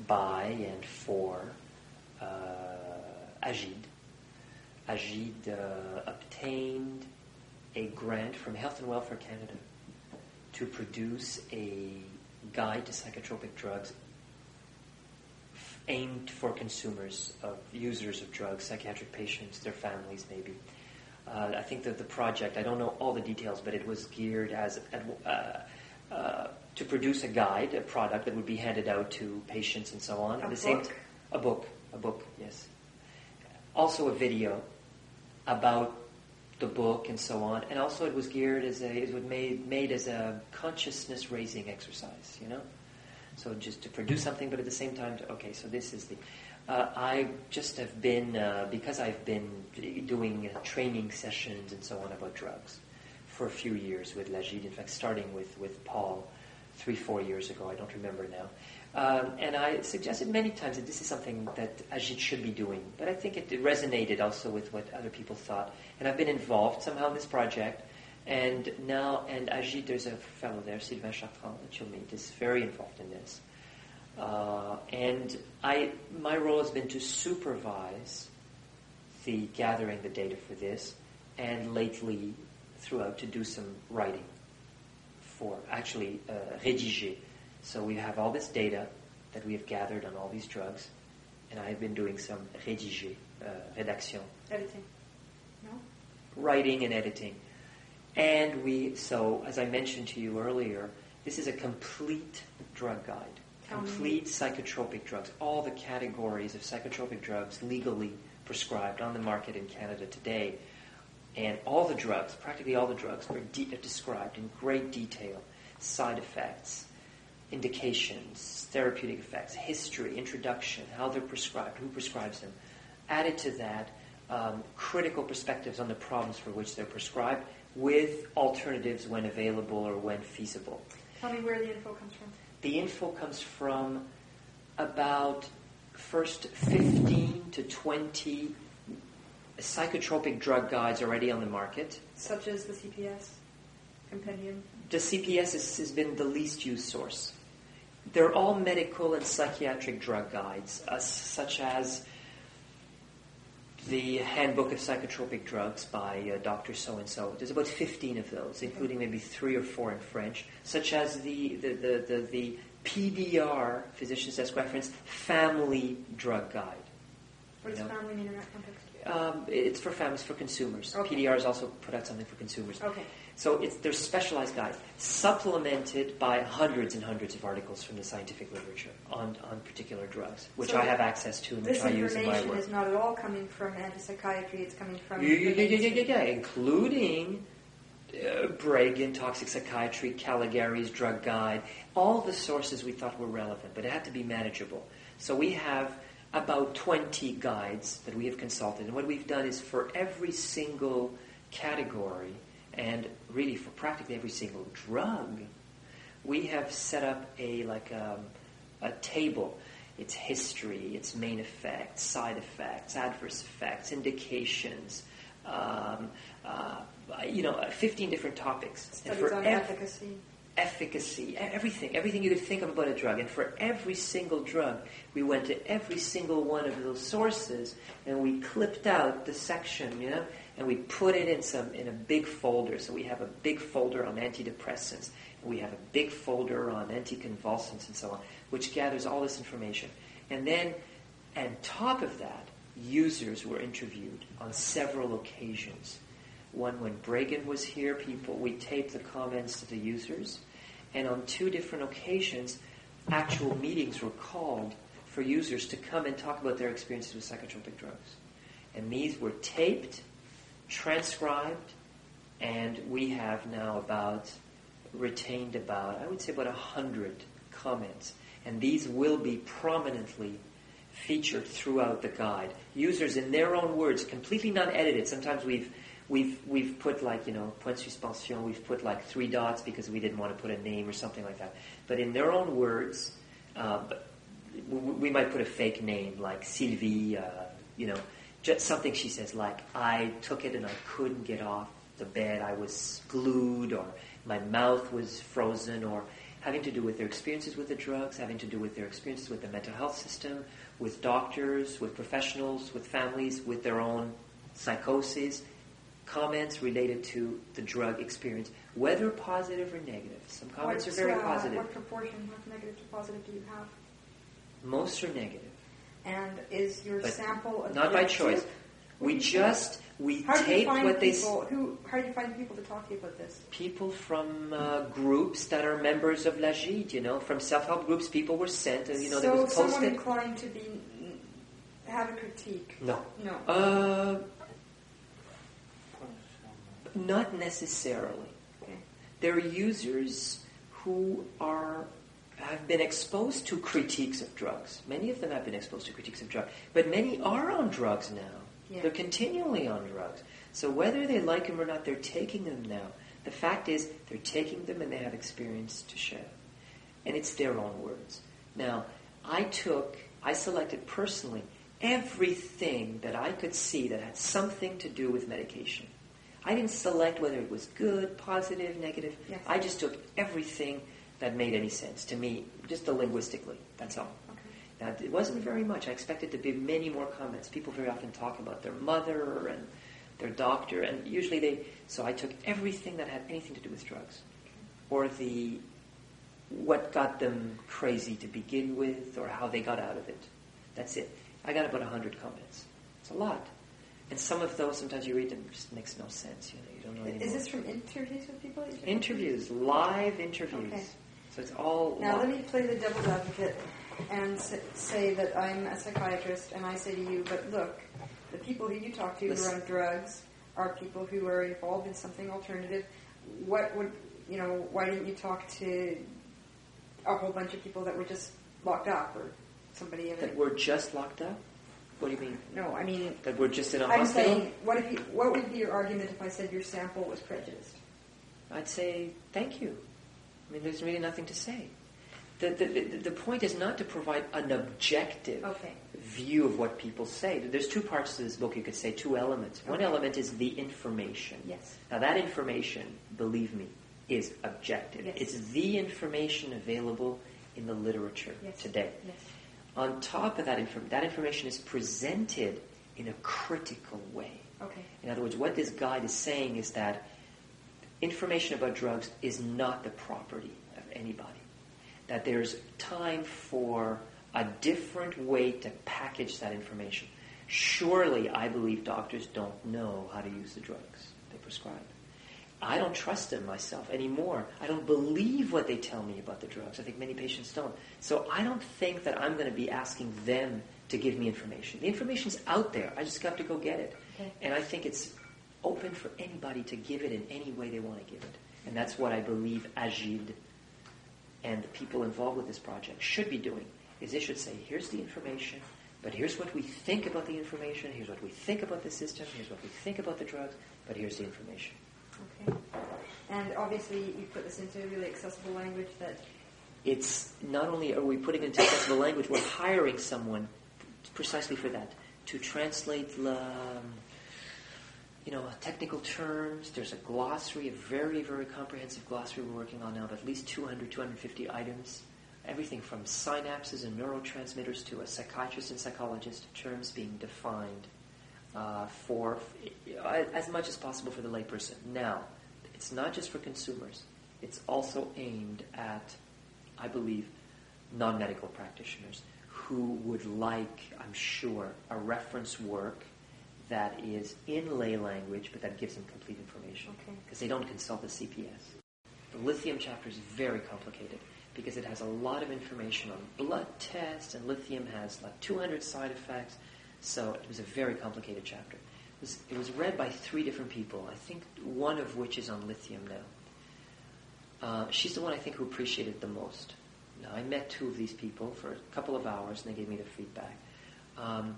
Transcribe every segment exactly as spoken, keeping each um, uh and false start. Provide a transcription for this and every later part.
by and for uh, Agid. Agid uh, obtained a grant from Health and Welfare Canada to produce a guide to psychotropic drugs f- aimed for consumers, of users of drugs, psychiatric patients, their families maybe. Uh, I think that the project, I don't know all the details, but it was geared as uh, uh, to produce a guide, a product that would be handed out to patients and so on. A At the book? same t- a book, a book, yes. Also a video about the book and so on, and also it was geared as a, it was made made as a consciousness raising exercise, you know. So just to produce something, but at the same time, to, okay, so this is the. Uh, I just have been uh, because I've been doing uh, training sessions and so on about drugs for a few years with L'Agide. In fact, starting with with Paul three four years ago, I don't remember now. Um, and I suggested many times that this is something that Agid should be doing. But I think it, it resonated also with what other people thought. And I've been involved somehow in this project. And now, and Agid, there's a fellow there, Sylvain Chartrand, that you'll meet, is very involved in this. Uh, and I, my role has been to supervise the gathering the data for this, and lately, throughout, to do some writing for, actually, uh, rédiger. So we have all this data that we have gathered on all these drugs, and I have been doing some rédiger, uh, rédaction. Editing. No? Writing and editing. And we, so as I mentioned to you earlier, this is a complete drug guide. Tell complete me. psychotropic drugs. All the categories of psychotropic drugs legally prescribed on the market in Canada today. And all the drugs, practically all the drugs, are, de- are described in great detail. Side effects, indications, therapeutic effects, history, introduction, how they're prescribed, who prescribes them. Added to that, um, critical perspectives on the problems for which they're prescribed, with alternatives when available or when feasible. Tell me where the info comes from. The info comes from about first fifteen to twenty psychotropic drug guides already on the market. Such as the C P S compendium? The C P S is, has been the least used source. They're all medical and psychiatric drug guides, uh, such as the Handbook of Psychotropic Drugs by uh, Doctor So-and-so. There's about fifteen of those, including maybe three or four in French, such as the, the, the, the, the P D R, Physician's Desk Reference, Family Drug Guide. What does You know? family mean in that context? Um, it's for families, for consumers. Okay. P D R has also put out something for consumers. Okay. So it's, there's specialized guides, supplemented by hundreds and hundreds of articles from the scientific literature on, on particular drugs, which So I have access to and which This I use in my information work. is not at all coming from antipsychiatry, it's coming from... Yeah, yeah, yeah, yeah, yeah, yeah, including uh, Bregan, Toxic Psychiatry, Caligari's Drug Guide, all the sources we thought were relevant, but it had to be manageable. So we have about twenty guides that we have consulted, and what we've done is for every single category, and really for practically every single drug, we have set up a like um, a table. Its history, its main effects, side effects, adverse effects, indications, um, uh, you know, fifteen different topics. Studies and for on ev- efficacy. Efficacy, e- everything, everything you could think of about a drug. And for every single drug, we went to every single one of those sources, and we clipped out the section, you know, and we put it in some in a big folder. So we have a big folder on antidepressants, and we have a big folder on anticonvulsants and so on, which gathers all this information. And then, on top of that, users were interviewed on several occasions. One when Bregan was here, people we taped the comments to the users, and on two different occasions, actual meetings were called for users to come and talk about their experiences with psychotropic drugs. And these were taped, transcribed, and we have now about retained about, I would say about a hundred comments. And these will be prominently featured throughout the guide. Users in their own words, completely non-edited. Sometimes we've we've we've put like, you know, point suspension, we've put like three dots because we didn't want to put a name or something like that. But in their own words, uh, we might put a fake name like Sylvie, uh, you know, just something she says like, I took it and I couldn't get off the bed, I was glued, or my mouth was frozen, or having to do with their experiences with the drugs, having to do with their experiences with the mental health system, with doctors, with professionals, with families, with their own psychoses, comments related to the drug experience, whether positive or negative. Some comments What's, are very uh, positive. What proportion of negative to positive do you have? Most are negative. And is your But sample objective? not by choice. What We do you just, think? we How do you take find what they... people? Who? How do you find people to talk to you about this? People from uh, groups that are members of La Gide, you know, from self-help groups, people were sent, and, you know, so there was someone posted... inclined to be have a critique. No. No. Uh, not necessarily. Okay. There are users who are have been exposed to critiques of drugs. Many of them have been exposed to critiques of drugs, but many are on drugs now. Yeah. They're continually on drugs. So whether they like them or not, they're taking them now. The fact is, they're taking them and they have experience to share. And it's their own words. Now, I took, I selected personally everything that I could see that had something to do with medication. I didn't select whether it was good, positive, negative. Yes. I just took everything that made any sense to me, just the linguistically. That's all. Okay. Now, it wasn't very much. I expected to be many more comments. People very often talk about their mother and their doctor, and usually they... So I took everything that had anything to do with drugs, or the what got them crazy to begin with, or how they got out of it. That's it. I got about one hundred comments. It's a lot. And some of those, sometimes you read them, it just makes no sense. You know, you don't know anymore. Is this from interviews with people? that you took? Interviews, live interviews. Okay. So it's all Now live. let me play the devil's advocate and s- say that I'm a psychiatrist, and I say to you, but look, the people who you talk to who Listen. are on drugs are people who are involved in something alternative. What would, you know, why didn't you talk to a whole bunch of people that were just locked up, or somebody in That it? we're just locked up? What do you mean? No, I mean, That we're just in a I'm hospital? saying, what if you, what would be your argument if I said your sample was prejudiced? I'd say, thank you. I mean, there's really nothing to say. The, the, the, the point is not to provide an objective Okay. view of what people say. There's two parts to this book, you could say, two elements. One Okay. element is the information. Yes. Now, that information, believe me, is objective. Yes. It's the information available in the literature Yes. today. Yes. On top of that, inform- that information is presented in a critical way. Okay. In other words, what this guide is saying is that information about drugs is not the property of anybody. That there's time for a different way to package that information. Surely, I believe doctors don't know how to use the drugs they prescribe. I don't trust them myself anymore. I don't believe what they tell me about the drugs. I think many patients don't. So I don't think that I'm going to be asking them to give me information. The information's out there. I just got to go get it. Okay. And I think it's open for anybody to give it in any way they want to give it. And that's what I believe Agide and the people involved with this project should be doing, is they should say, here's the information, but here's what we think about the information, here's what we think about the system, here's what we think about the drugs, but here's the information. Okay. And obviously you put this into really accessible language that... It's not only are we putting it into accessible language, we're hiring someone precisely for that, to translate the, um, you know, technical terms. There's a glossary, a very, very comprehensive glossary we're working on now of at least two hundred, two hundred fifty items. Everything from synapses and neurotransmitters to a psychiatrist and psychologist, terms being defined uh, for uh, as much as possible for the layperson. Now, it's not just for consumers. It's also aimed at, I believe, non-medical practitioners who would like, I'm sure, a reference work that is in lay language, but that gives them complete information. Okay. Because they don't consult the C P S. The lithium chapter is very complicated because it has a lot of information on blood tests, and lithium has like two hundred side effects. So it was a very complicated chapter. It was, it was read by three different people, I think one of which is on lithium now. Uh, she's the one I think who appreciated it the most. Now, I met two of these people for a couple of hours, and they gave me their feedback. Um,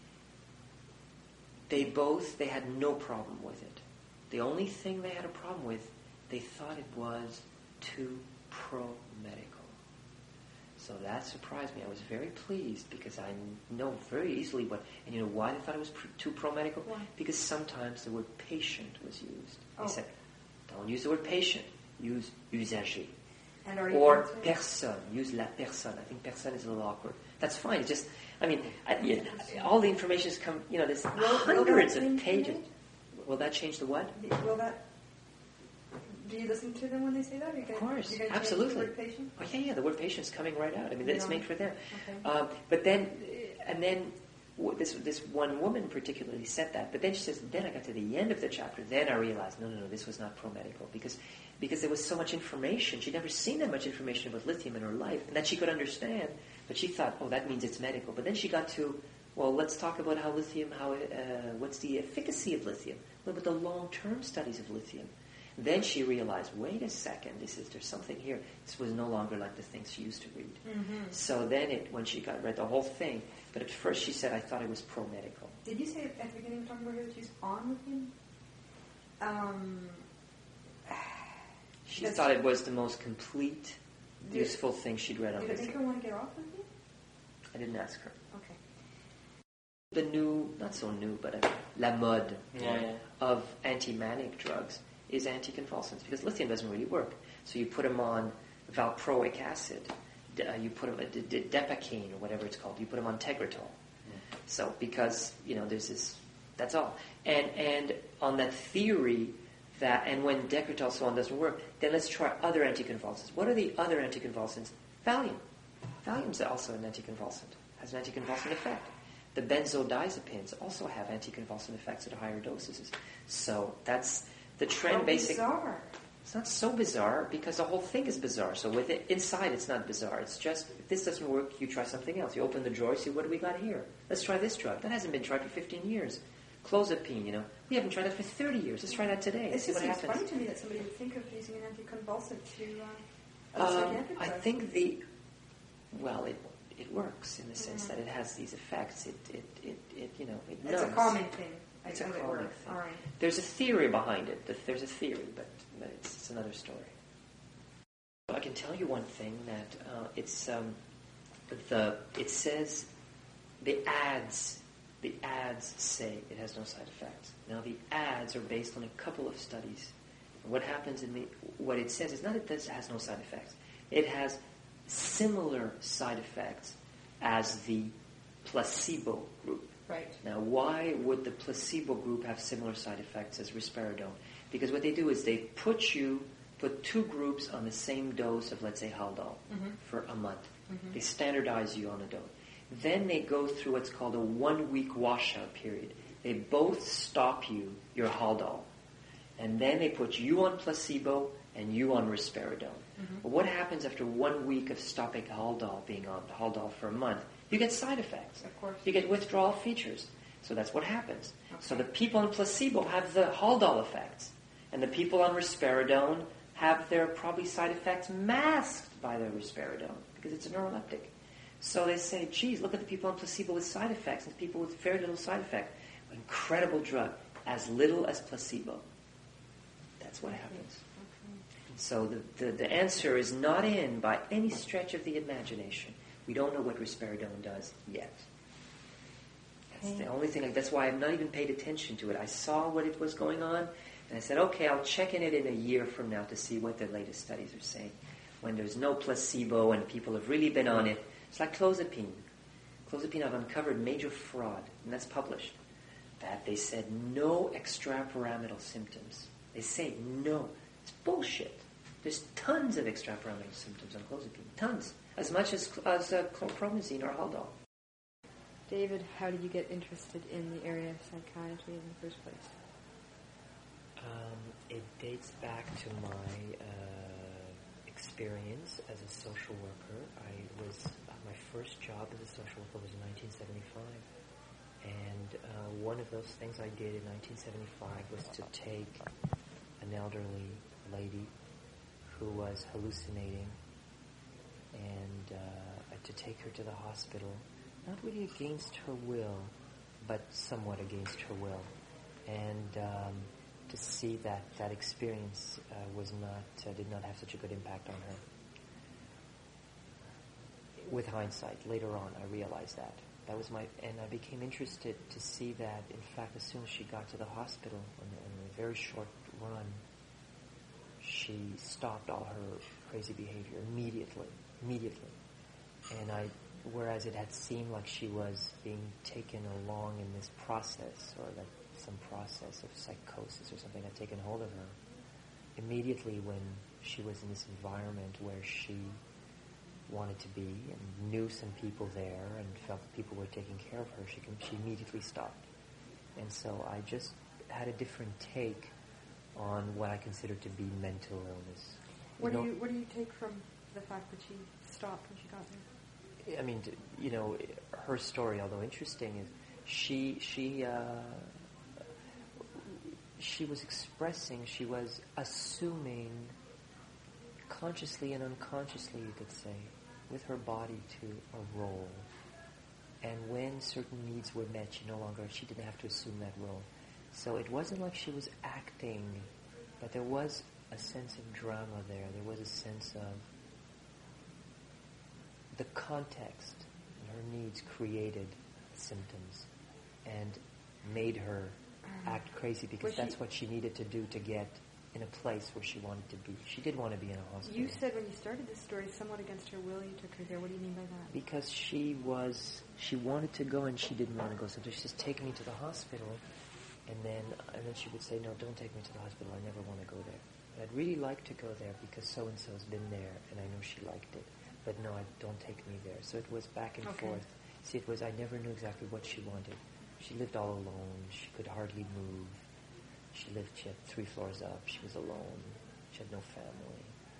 they both, they had no problem with it. The only thing they had a problem with, they thought it was too pro-medical. So that surprised me. I was very pleased because I know very easily what, and you know why they thought it was pr- too pro-medical? Why? Because sometimes the word patient was used. They Oh. said, don't use the word patient, use usager. And are you or going to- personne. Use la personne. I think personne is a little awkward. That's fine. It's just, I mean, I, yeah, all the information has come, you know, there's Will- will hundreds that of change pages. the Will that change the what? Will that? Do you listen to them when they say that? Are you Of gonna, course, you're gonna change absolutely. The word patient? Oh yeah, yeah. The word patient is coming right out. I mean, You it's know. made for them. Okay. Um, but then, and then w- this this one woman particularly said that. But then she says, then I got to the end of the chapter. Then I realized, no, no, no, this was not pro-medical because because there was so much information. She'd never seen that much information about lithium in her life, and that she could understand. But she thought, oh, that means it's medical. But then she got to, well, let's talk about how lithium, how uh, what's the efficacy of lithium? What about the long-term studies of lithium? Then she realized, wait a second, this is there's something here. This was no longer like the things she used to read. Mm-hmm. So then, it, when she got read the whole thing, but at first she said, I thought it was pro-medical. Did you say at the beginning of talking about her that she's on with him? Um, She That's- thought it was the most complete, Did- useful thing she'd read on did it make her lithium. want to get off with him? I didn't ask her. Okay. The new, not so new, but uh, la mode Yeah, yeah. of anti-manic drugs is anticonvulsants because lithium doesn't really work. So you put them on valproic acid, d- uh, you put them, uh, d- d- Depakine or whatever it's called, you put them on Tegretol. So because, you know, there's this, that's all. And and on that theory that, and when Decretol so on doesn't work, then let's try other anticonvulsants. What are the other anticonvulsants? Valium. Valium's also an anticonvulsant, has an anticonvulsant effect. The benzodiazepines also have anticonvulsant effects at higher doses. So that's the trend. How Basic. bizarre. It's not so bizarre because the whole thing is bizarre. So with it inside, it's not bizarre. It's just if this doesn't work, you try something else. You open the drawer, see what do we got here. Let's try this drug. That hasn't been tried for fifteen years. Clozapine, you know, we haven't tried that for thirty years. Let's try that today. It Let's see just what seems happens. funny to me that somebody would think of using an anticonvulsant to uh, a Um, psychiatric I drug. think the well, it it works in the sense Mhm. that it has these effects. It it it, it you know it it's numbs. a calming thing. It's as a it calming were. thing. All right. There's a theory behind it. That There's a theory, but, but it's, it's another story. I can tell you one thing that uh, it's um, the it says the ads the ads say it has no side effects. Now the ads are based on a couple of studies. What happens in the what it says is not that this has no side effects. It has similar side effects as the placebo group. Right. Now, why would the placebo group have similar side effects as risperidone? Because what they do is they put you, put two groups on the same dose of, let's say, Haldol Mhm. for a month. Mhm. They standardize you on a dose. Then they go through what's called a one-week washout period. They both stop you, your Haldol. And then they put you on placebo and you on risperidone. Mhm. Well, what happens after one week of stopping Haldol, being on Haldol for a month? You get side effects. Of course. You get withdrawal features. So that's what happens. Okay. So the people on placebo have the Haldol effects. And the people on risperidone have their probably side effects masked by their risperidone because it's a neuroleptic. So they say, geez, look at the people on placebo with side effects and the people with very little side effect. Incredible drug. As little as placebo. That's what happens. So the, the, the answer is not in by any stretch of the imagination. We don't know what risperidone does yet. That's the only thing. That's why I've not even paid attention to it. I saw what it was going on, and I said, okay, I'll check in it in a year from now to see what the latest studies are saying. When there's no placebo and people have really been on it, it's like clozapine. Clozapine, I've uncovered major fraud, and that's published. That they said no extrapyramidal symptoms. They say no. It's bullshit. There's tons of extrapyramidal symptoms on clozapine. Tons. As much as, as uh, chlorpromazine or Haldol. David, how did you get interested in the area of psychiatry in the first place? Um, it dates back to my uh, experience as a social worker. I was uh, my first job as a social worker was in nineteen seventy-five, and uh, one of those things I did in nineteen seventy-five was to take an elderly lady who was hallucinating, and uh, to take her to the hospital, not really against her will, but somewhat against her will, and um, to see that that experience uh, was not uh, did not have such a good impact on her. With hindsight, later on, I realized that. That was my, and I became interested to see that, in fact, as soon as she got to the hospital, in, in a very short run, she stopped all her crazy behavior immediately, immediately. And I, whereas it had seemed like she was being taken along in this process, or that some process of psychosis or something had taken hold of her, immediately when she was in this environment where she wanted to be and knew some people there and felt that people were taking care of her, she, can, she immediately stopped. And so I just had a different take on what I consider to be mental illness. What you do know, you What do you take from the fact that she stopped when she got there? I mean, you know, her story, although interesting, is she she uh, she was expressing, she was assuming, consciously and unconsciously, you could say, with her body to a role. And when certain needs were met, she no longer, she didn't have to assume that role. So it wasn't like she was acting, but there was a sense of drama there. There was a sense of the context and her needs created symptoms and made her act crazy because Was that's she- what she needed to do to get in a place where she wanted to be. She did want to be in a hospital. You said when you started this story, somewhat against her will, you took her there. What do you mean by that? Because she was, she wanted to go and she didn't want to go. Sometimes she says, take me to the hospital. And then, and then she would say, no, don't take me to the hospital. I never want to go there. And I'd really like to go there because so-and-so's been there and I know she liked it. But no, I don't take me there. So it was back and Okay. forth. See, it was, I never knew exactly what she wanted. She lived all alone. She could hardly move. She lived, she had three floors up. She was alone. She had no family.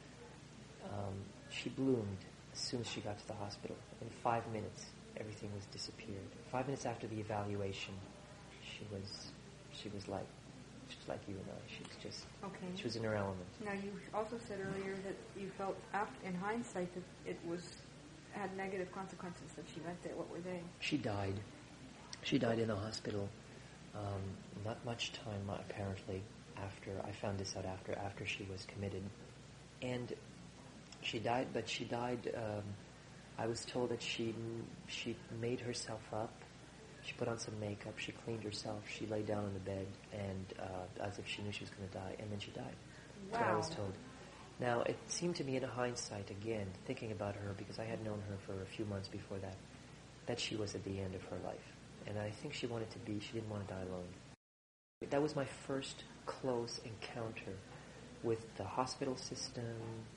Um, she bloomed as soon as she got to the hospital. In five minutes, everything was disappeared. Five minutes after the evaluation, she was, she was like, she was like you and I. She was just, Okay. she was in her element. Now, you also said earlier that you felt, after, in hindsight, that it was had negative consequences that she went there. What were they? She died. She died in the hospital. Um, not much time, uh, apparently, after, I found this out after, after she was committed. And she died, but she died, um, I was told that she she made herself up. She put on some makeup. She cleaned herself. She lay down on the bed, and uh, as if she knew she was going to die, and then she died. That's what I was Wow. told. Now, it seemed to me in hindsight, again, thinking about her, because I had known her for a few months before that, that she was at the end of her life. And I think she wanted to be, she didn't want to die alone. That was my first close encounter with the hospital system,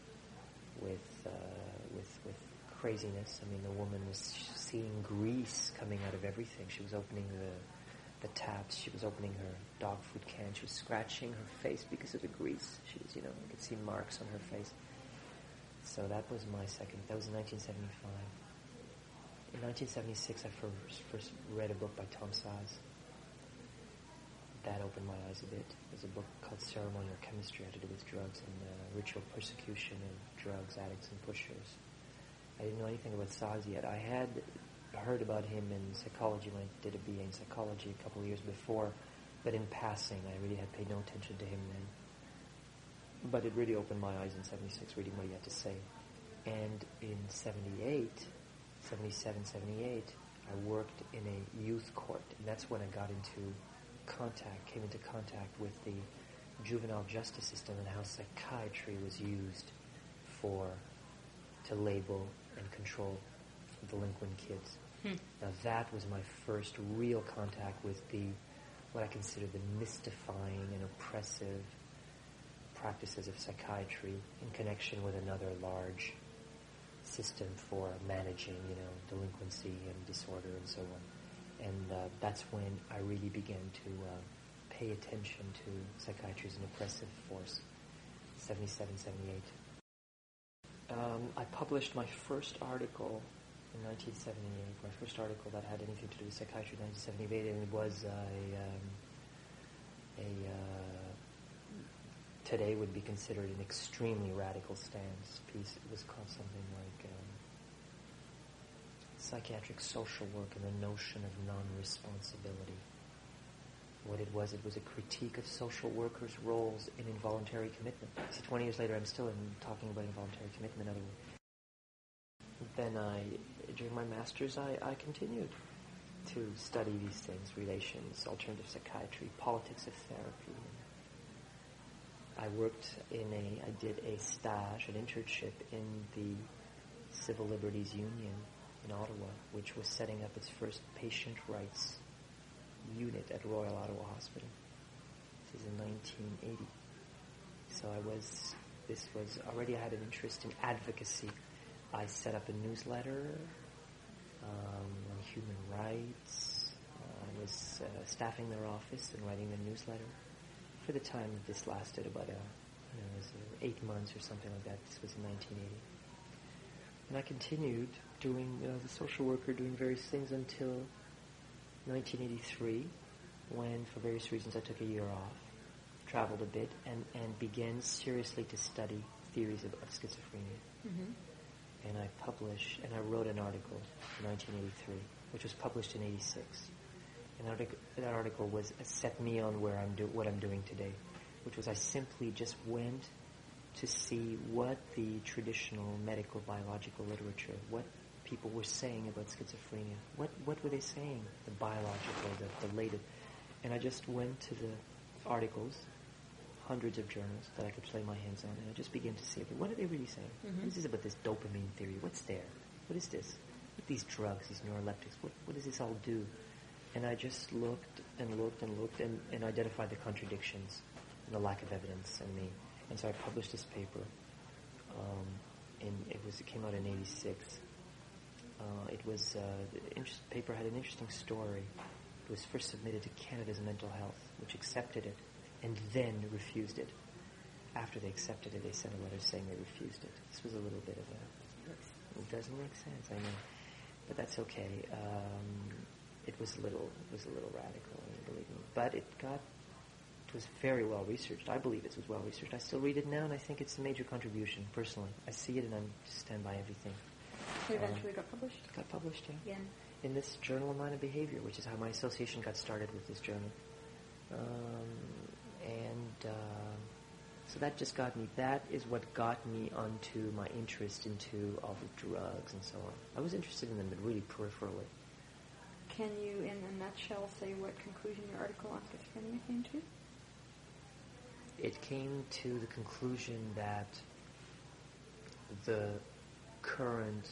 with uh, with with craziness. I mean, the woman was seeing grease coming out of everything. She was opening the the taps. She was opening her dog food can. She was scratching her face because of the grease. She was, you know, you could see marks on her face. So that was my second. That was in nineteen seventy-five. In nineteen seventy-six, I first, first read a book by Tom Saz. That opened my eyes a bit. There's a book called Ceremonial Chemistry, had to do with drugs and uh, ritual persecution of drugs, addicts, and pushers. I didn't know anything about Saz yet. I had heard about him in psychology when I did a B A in psychology a couple of years before, but in passing, I really had paid no attention to him then. But it really opened my eyes in seventy-six, reading what he had to say. And in seventy-eight, seventy-seven, seventy-eight, I worked in a youth court, and that's when I got into contact, came into contact with the juvenile justice system and how psychiatry was used for, to label and control delinquent kids. Hmm. Now that was my first real contact with the, what I consider the mystifying and oppressive practices of psychiatry in connection with another large system for managing, you know, delinquency and disorder and so on. And uh, that's when I really began to uh, pay attention to psychiatry as an oppressive force, seventy-seven, seventy-eight. Um, I published my first article in nineteen seventy-eight, my first article that had anything to do with psychiatry in nineteen seventy-eight, and it was a, um, a uh, today would be considered an extremely radical stance piece. It was called something like um, Psychiatric Social Work and the Notion of Non-Responsibility. What it was, it was a critique of social workers' roles in involuntary commitment. See, twenty years later, I'm still in, talking about involuntary commitment. Other Then I, during my master's, I, I continued to study these things, relations, alternative psychiatry, politics of therapy. I worked in a, I did a stage, an internship in the Civil Liberties Union in Ottawa, which was setting up its first patient rights unit at Royal Ottawa Hospital. This is in nineteen eighty. So I was, this was, already I had an interest in advocacy. I set up a newsletter um, on human rights. Uh, I was uh, staffing their office and writing the newsletter. For the time that this lasted, about a, you know, it was uh, eight months or something like that. This was in nineteen eighty. And I continued doing, uh, the social worker, doing various things until nineteen eighty-three, when, for various reasons, I took a year off, traveled a bit, and, and began seriously to study theories of, of schizophrenia. Mm-hmm. And I published, and I wrote an article in nineteen eighty-three, which was published in eighty-six. And that article, that article was uh, set me on where I'm do, what I'm doing today, which was I simply just went to see what the traditional medical biological literature, what people were saying about schizophrenia. What what were they saying? The biological, the, the latest. And I just went to the articles, hundreds of journals that I could play my hands on, and I just began to see, okay, what are they really saying? Mm-hmm. What is this about this dopamine theory? What's there? What is this? What these drugs, these neuroleptics, what, what does this all do? And I just looked and looked and looked and, and identified the contradictions and the lack of evidence in me. And so I published this paper, um, and it was it came out in eighty-six. Uh, it was uh, the inter- paper had an interesting story. It was first submitted to Canada's Mental Health, which accepted it, and then refused it. After they accepted it, they sent a letter saying they refused it. This was a little bit of a. It doesn't make sense, I know, but that's okay. Um, it was a little, it was a little radical, believe me. But it got. It was very well researched. I believe it was well researched. I still read it now, and I think it's a major contribution, personally. I see it, and I stand by everything. It eventually um, got published? It got published, yeah. Yeah. In this Journal of Mind and Behavior, which is how my association got started with this journal. Um, and uh, so that just got me, that is what got me onto my interest into all the drugs and so on. I was interested in them, but really peripherally. Can you, in a nutshell, say what conclusion your article on schizophrenia came to? It came to the conclusion that the current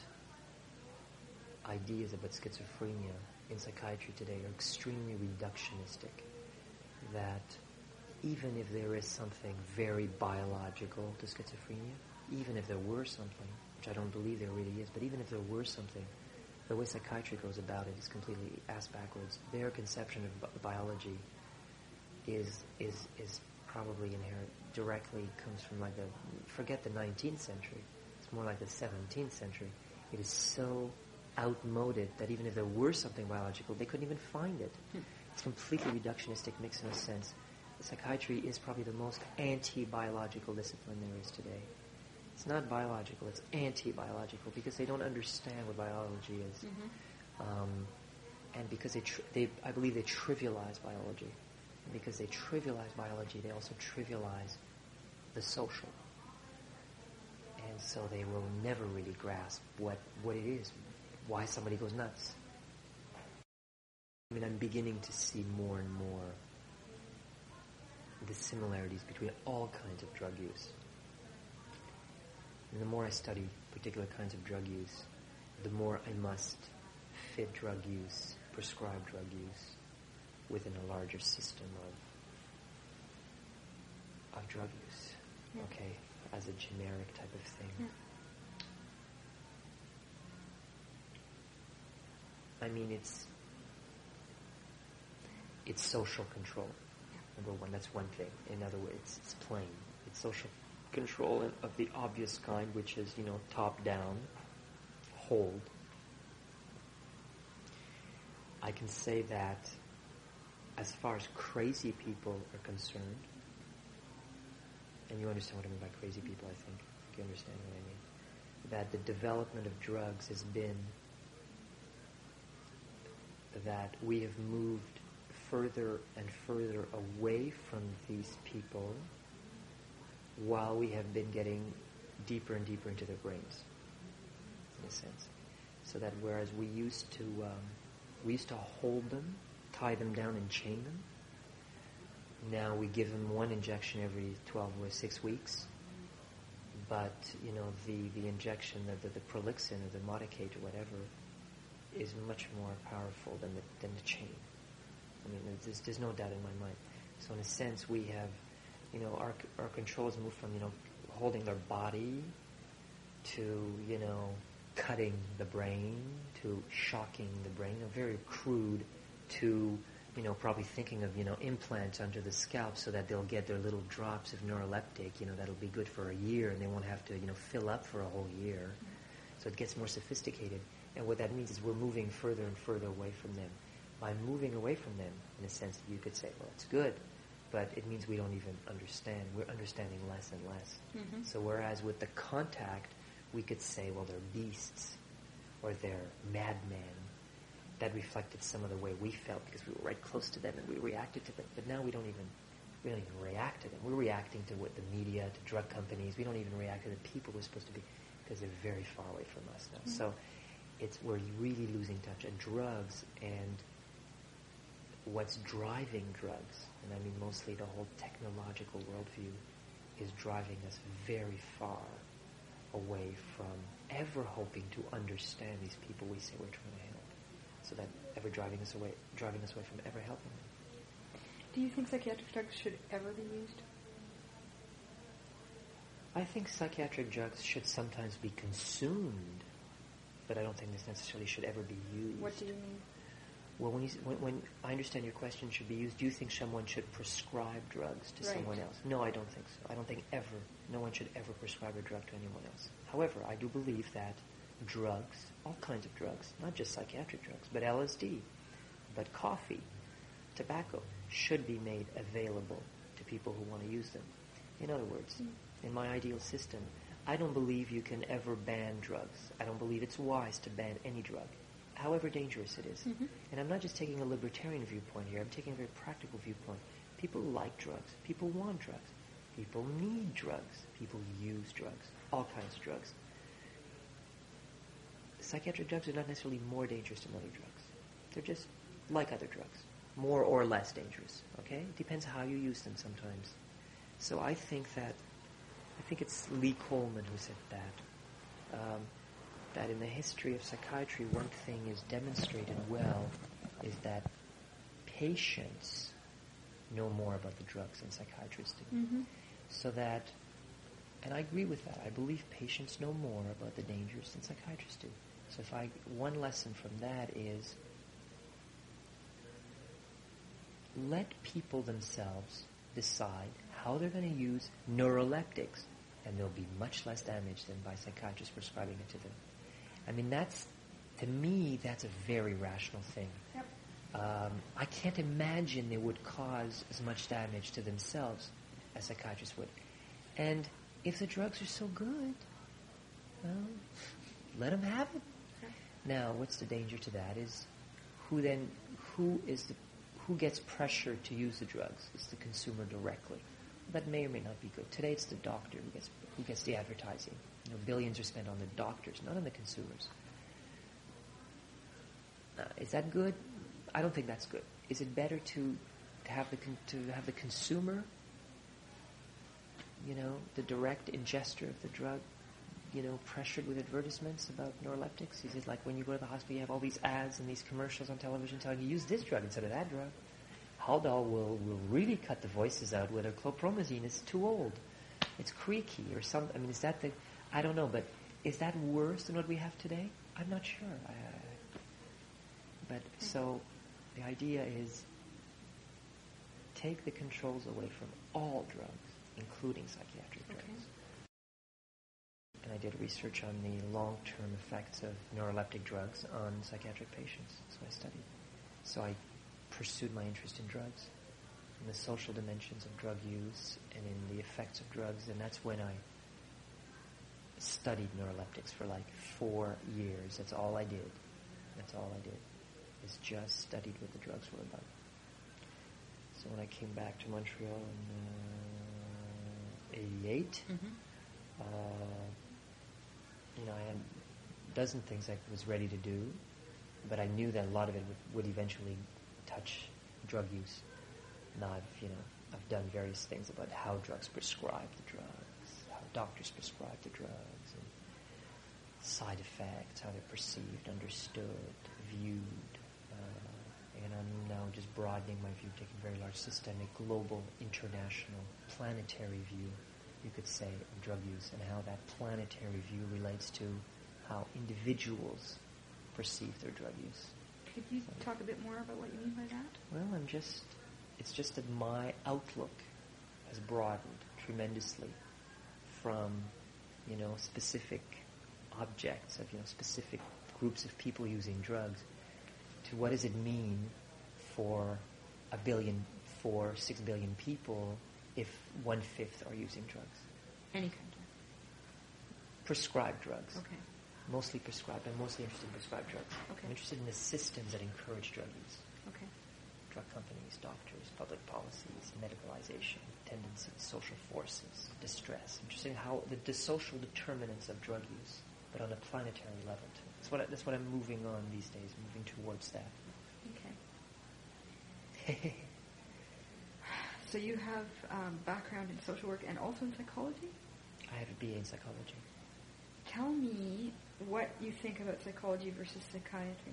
ideas about schizophrenia in psychiatry today are extremely reductionistic. That even if there is something very biological to schizophrenia, even if there were something, which I don't believe there really is, but even if there were something, the way psychiatry goes about it is completely ass backwards. Their conception of bi- biology is is is probably inherent, directly comes from like the, forget the nineteenth century, it's more like the seventeenth century. It is so outmoded that even if there were something biological, they couldn't even find it. Hmm. It's completely reductionistic, makes no sense. Psychiatry is probably the most anti-biological discipline there is today. It's not biological, it's anti-biological, because they don't understand what biology is. Mm-hmm. Um, and because they, tri- they, I believe they trivialize biology. And because they trivialize biology, they also trivialize the social. And so they will never really grasp what, what it is, why somebody goes nuts. I mean, I'm beginning to see more and more the similarities between all kinds of drug use. And the more I study particular kinds of drug use, the more I must fit drug use, prescribe drug use, within a larger system of of drug use. Yeah. Okay, as a generic type of thing. Yeah. I mean, it's it's social control. Yeah. Number one, that's one thing. In other words, it's, it's plain. It's social control of the obvious kind, which is, you know, top down, hold. I can say that as far as crazy people are concerned, and you understand what I mean by crazy people, I think. I think you understand what I mean. That the development of drugs has been that we have moved further and further away from these people while we have been getting deeper and deeper into their brains, in a sense. So that whereas we used to um, we used to hold them, tie them down and chain them, Now we give them one injection every twelve or six weeks, but you know the, the injection, the, the, the Prolixin or the Modicate or whatever, is much more powerful than the, than the chain. I mean, there's, there's no doubt in my mind. So in a sense, we have, you know, our our controls move from, you know, holding their body to, you know, cutting the brain, to shocking the brain, you know, very crude, to, you know, probably thinking of, you know, implants under the scalp so that they'll get their little drops of neuroleptic, you know, that'll be good for a year and they won't have to, you know, fill up for a whole year. Mm-hmm. So it gets more sophisticated. And what that means is we're moving further and further away from them. By moving away from them, in a sense, you could say, well, it's good, but it means we don't even understand. We're understanding less and less. Mm-hmm. So whereas with the contact, we could say, well, they're beasts, or they're madmen. That reflected some of the way we felt because we were right close to them and we reacted to them. But now we don't even we don't even react to them. We're reacting to what the media, to drug companies. We don't even react to the people we're supposed to be because they're very far away from us now. Mm-hmm. So it's we're really losing touch. And drugs and what's driving drugs, and I mean mostly the whole technological worldview, is driving us very far away from ever hoping to understand these people we say we're trying to help. So that ever driving us away, driving us away from ever helping them. Do you think psychiatric drugs should ever be used? I think psychiatric drugs should sometimes be consumed, but I don't think this necessarily should ever be used. What do you mean? Well, when, you, when, when I understand your question should be used, do you think someone should prescribe drugs to right. someone else? No, I don't think so. I don't think ever, no one should ever prescribe a drug to anyone else. However, I do believe that drugs, all kinds of drugs, not just psychiatric drugs, but L S D, but coffee, tobacco, should be made available to people who want to use them. In other words, mm. in my ideal system, I don't believe you can ever ban drugs. I don't believe it's wise to ban any drug, however dangerous it is. Mm-hmm. And I'm not just taking a libertarian viewpoint here. I'm taking a very practical viewpoint. People like drugs. People want drugs. People need drugs. People use drugs. All kinds of drugs. Psychiatric drugs are not necessarily more dangerous than other drugs. They're just like other drugs. More or less dangerous. Okay? It depends how you use them sometimes. So I think that, I think it's Lee Coleman who said that. Um, that in the history of psychiatry, one thing is demonstrated well is that patients know more about the drugs than psychiatrists do. Mm-hmm. So that, and I agree with that, I believe patients know more about the dangers than psychiatrists do. So if I, one lesson from that is, let people themselves decide how they're going to use neuroleptics, and there'll be much less damage than by psychiatrists prescribing it to them. I mean, that's, to me, that's a very rational thing. Yep. Um, I can't imagine they would cause as much damage to themselves as psychiatrists would. And if the drugs are so good, well, let them have it. Okay. Now, what's the danger to that is who then, who is the, who gets pressure to use the drugs? It's the consumer directly. That may or may not be good. Today it's the doctor who gets who gets the advertising. You know, billions are spent on the doctors, not on the consumers. Uh, is that good? I don't think that's good. Is it better to to have the con- to have the consumer, you know, the direct ingester of the drug, you know, pressured with advertisements about neuroleptics? Is it like when you go to the hospital, you have all these ads and these commercials on television telling you use this drug instead of that drug? Haldol will, will really cut the voices out whether chlorpromazine is too old. It's creaky or something. I mean, is that the... I don't know, but is that worse than what we have today? I'm not sure. I, uh, but so the idea is take the controls away from all drugs, including psychiatric drugs. Okay. And I did research on the long-term effects of neuroleptic drugs on psychiatric patients. So I studied. So I pursued my interest in drugs, in the social dimensions of drug use, and in the effects of drugs, and that's when I studied neuroleptics for like four years. That's all I did. That's all I did, is just studied what the drugs were about. So when I came back to Montreal in uh, eighty-eight, mm-hmm. uh, you know, I had a dozen things I was ready to do, but I knew that a lot of it would, would eventually touch drug use. Now I've, you know, I've done various things about how drugs prescribe the drugs, how doctors prescribe the drugs, and side effects, how they're perceived, understood, viewed. Uh, and I'm now just broadening my view, taking a very large systemic, global, international, planetary view, you could say, of drug use, and how that planetary view relates to how individuals perceive their drug use. Could you talk a bit more about what you mean by that? Well, I'm just, it's just that my outlook has broadened tremendously from, you know, specific objects of, you know, specific groups of people using drugs to what does it mean for a billion, for six billion people if one-fifth are using drugs. Any kind of? Prescribed drugs. Okay. Mostly prescribed. I'm mostly interested in prescribed drugs. Okay. I'm interested in the systems that encourage drug use. Okay. Drug companies, doctors, public policies, medicalization, tendencies, social forces, distress. I'm interested in how the, the social determinants of drug use, but on a planetary level too. That's what I, that's what I'm moving on these days, moving towards that. Okay. So you have um, background in social work and also in psychology? I have a B A in psychology. Tell me what you think about psychology versus psychiatry.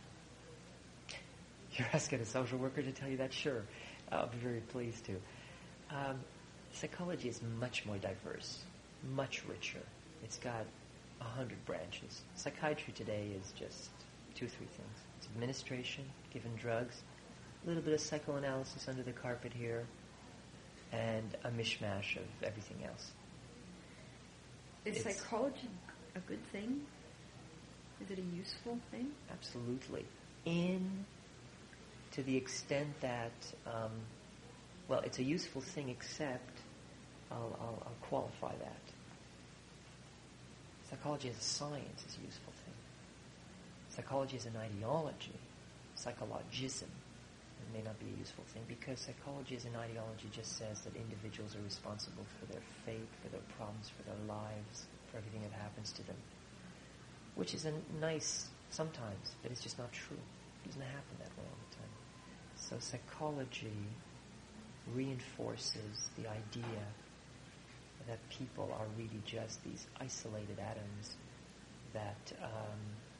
You're asking a social worker to tell you that? Sure. I'll be very pleased to. Um, psychology is much more diverse, much richer. It's got a hundred branches. Psychiatry today is just two, three things. It's administration, given drugs, a little bit of psychoanalysis under the carpet here, and a mishmash of everything else. Is It's- psychology a good thing? Is it a useful thing? Absolutely. In, to the extent that, um, well, it's a useful thing, except, I'll, I'll, I'll qualify that. Psychology as a science is a useful thing. Psychology as an ideology, psychologism, it may not be a useful thing, because psychology as an ideology just says that individuals are responsible for their fate, for their problems, for their lives, for everything that happens to them. Which is a nice sometimes, but it's just not true. It doesn't happen that way all the time. So psychology reinforces the idea that people are really just these isolated atoms that um,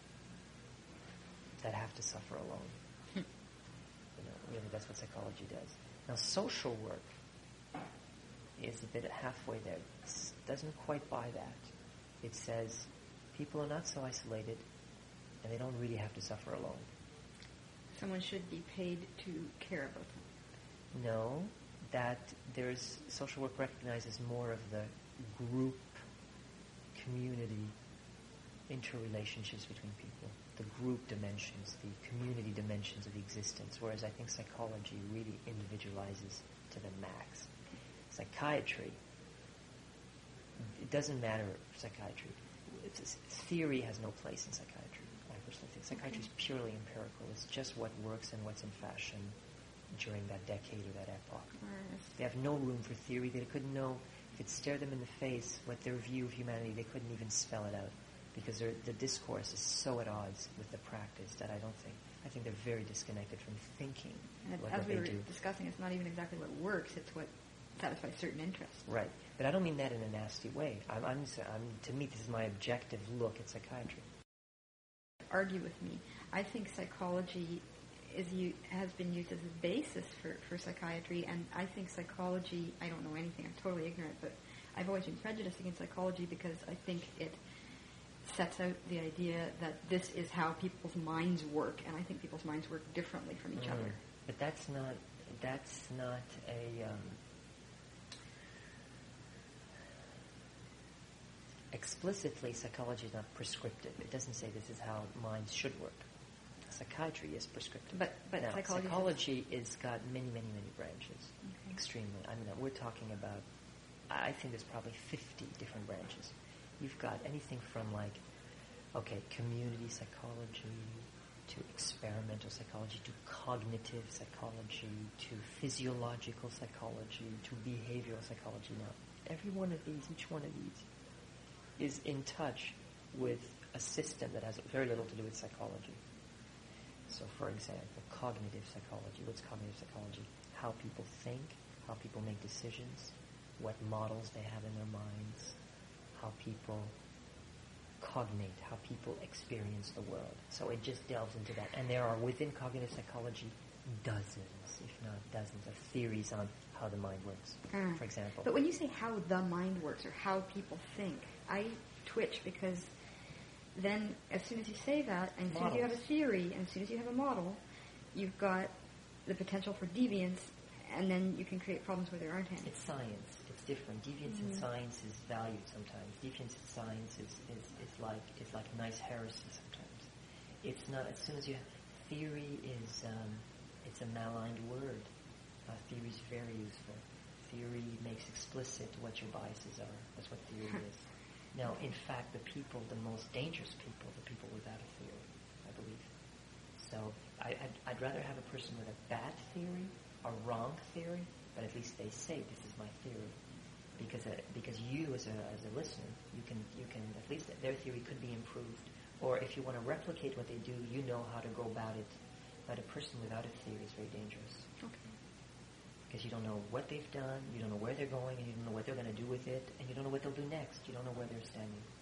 that have to suffer alone. You know, really, that's what psychology does. Now, social work is a bit halfway there. It doesn't quite buy that. It says people are not so isolated, and they don't really have to suffer alone. Someone should be paid to care about them. No, that there's social work recognizes more of the group, community, interrelationships between people, the group dimensions, the community dimensions of existence, whereas I think psychology really individualizes to the max. Psychiatry, it doesn't matter for psychiatry. It's, it's, theory has no place in psychiatry, I personally think. Psychiatry is purely empirical. It's just what works and what's in fashion during that decade or that epoch. Whereas They have no room for theory. They couldn't know, if it stared them in the face, what their view of humanity, they couldn't even spell it out, because the discourse is so at odds with the practice that I don't think, I think they're very disconnected from thinking And what, as what we they were do. discussing, it's not even exactly what works, it's what satisfies certain interests. Right. But I don't mean that in a nasty way. I'm, I'm, I'm, to me, this is my objective look at psychiatry. Argue with me. I think psychology is u- has been used as a basis for, for psychiatry, and I think psychology, I don't know anything, I'm totally ignorant, but I've always been prejudiced against psychology because I think it sets out the idea that this is how people's minds work, and I think people's minds work differently from each Mm. other. But that's not, that's not a, um, explicitly, psychology is not prescriptive. It doesn't say this is how minds should work. Psychiatry is prescriptive. But but now, psychology, psychology is got many, many, many branches. Okay. Extremely. I mean, we're talking about, I think there's probably fifty different branches. You've got anything from like, okay, community psychology, to experimental psychology, to cognitive psychology, to physiological psychology, to behavioral psychology. Now, every one of these, each one of these, is in touch with a system that has very little to do with psychology. So, for example, cognitive psychology. What's cognitive psychology? How people think, how how people make decisions, what models they have in their minds, how people cognate, how people experience the world. So it just delves into that. And there are, within cognitive psychology, dozens, if not dozens, of theories on how the mind works, mm. for example. But when you say how the mind works or how people think, I twitch because then as soon as you say that, and as soon as you have a theory, and as soon as you have a model, you've got the potential for deviance, and then you can create problems where there aren't any. It's science. It's different. Deviance mm-hmm. in science is valued sometimes. Deviance in science is, is, is like is like nice heresy sometimes. It's not, as soon as you have, theory is, um, it's a maligned word. Uh, theory is very useful. Theory makes explicit what your biases are. That's what theory is. Now, in fact, the people, the most dangerous people, the people without a theory, I believe. So I, I'd, I'd rather have a person with a bad theory, a wrong theory, but at least they say this is my theory, because uh, because you as a as a listener, you can you can at least their theory could be improved, or if you want to replicate what they do, you know how to go about it. But a person without a theory is very dangerous. Okay. Because you don't know what they've done, you don't know where they're going, and you don't know what they're going to do with it, and you don't know what they'll do next. You don't know where they're standing.